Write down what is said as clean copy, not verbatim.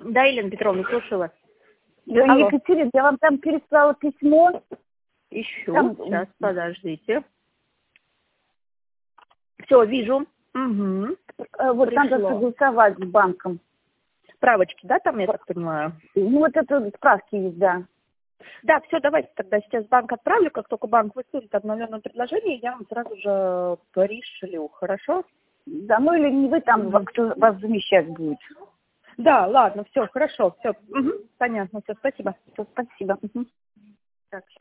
Да, Елена Петровна, слушаю вас. Алло. Екатерина, я вам там переслала письмо. Ищу. Там... Сейчас, подождите. Все, вижу. Угу. Вот надо согласовать с банком. Справочки, да, там, я так понимаю? Ну, вот это справки есть, да. Да, все, давайте тогда сейчас в банк отправлю. Как только банк высунет обновленное предложение, я вам сразу же пришлю. Хорошо? Да, ну или не вы там, кто вас замещать будет. Да, ладно, все, хорошо, все. Угу. Понятно, все, спасибо. Все, спасибо. Так.